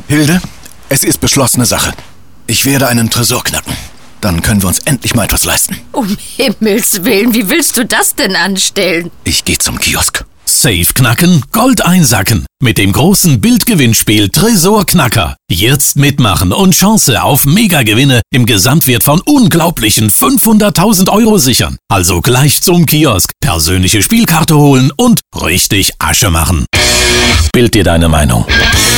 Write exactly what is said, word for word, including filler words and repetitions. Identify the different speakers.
Speaker 1: Hilde, es ist beschlossene Sache. Ich werde einen Tresor knacken. Dann können wir uns endlich mal etwas leisten.
Speaker 2: Um Himmels Willen, wie willst du das denn anstellen?
Speaker 1: Ich gehe zum Kiosk.
Speaker 3: Safe knacken, Gold einsacken. Mit dem großen Bildgewinnspiel Tresorknacker. Jetzt mitmachen und Chance auf Megagewinne im Gesamtwert von unglaublichen fünfhunderttausend Euro sichern. Also gleich zum Kiosk, persönliche Spielkarte holen und richtig Asche machen. Bild dir deine Meinung.